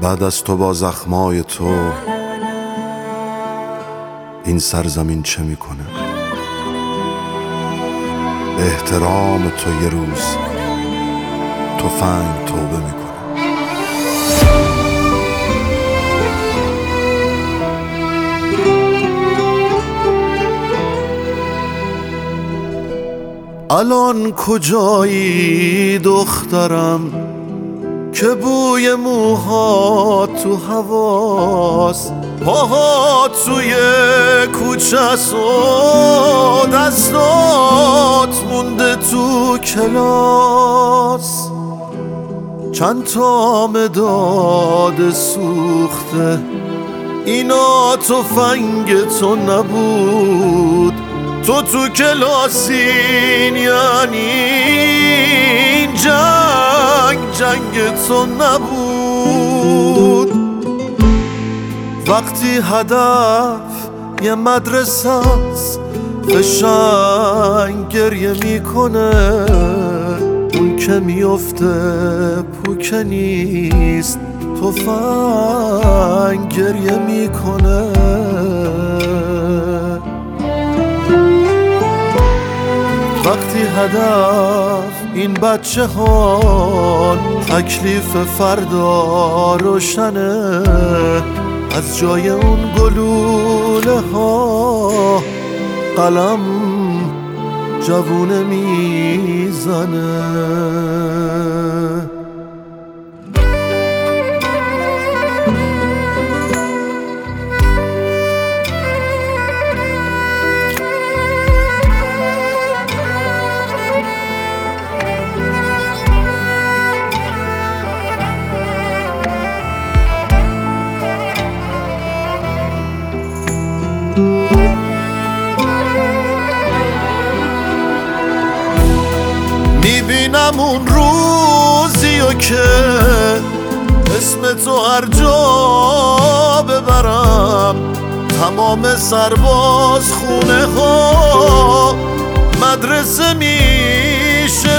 بعد از تو با زخمای تو این سرزمین چه میکنه؟ به احترام تو یه روز تفنگ توبه میکنه. الان کجایی دخترم که بوی موها تو هواست، پاها توی کوچه است و دستات مونده تو کلاس. چند تا مداد سوخته اینا تفنگ تو نبود، تو کلاسین یعنی این جنگ تو نبود. وقتی هدف یه مدرسه است فشنگ گریه میکنه، اون که میفته پوکه نیست تفنگ گریه میکنه. وقتی هدف این بچه ها تکلیف فردا روشنه، از جای اون گلوله ها قلم جوونه میزنه. میبینم اون روزیو که اسم تو هر جا ببرم، تمام سرباز خونه ها مدرسه میشه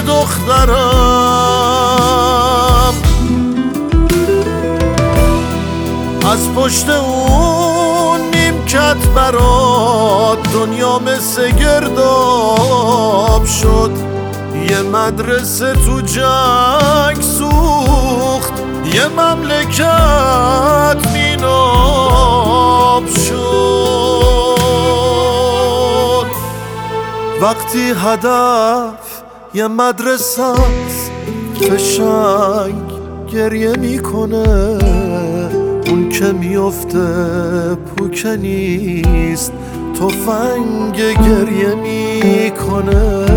دخترم. از پشت اون نیمکت برات دنیا مثل گرداب شد، یه مدرسه تو جنگ سوخت، یه مملکت میناب شد. وقتی هدف یه مدرسه است فشنگ گریه میکنه، اون که میفته پوکه نیست تفنگ گریه میکنه.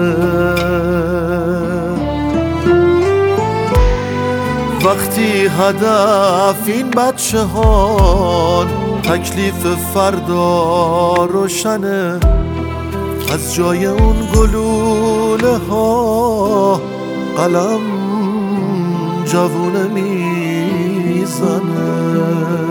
وقتی هدف این بچه ها تکلیف فردا روشنه، از جای اون گلوله ها قلم جوونه میزنه.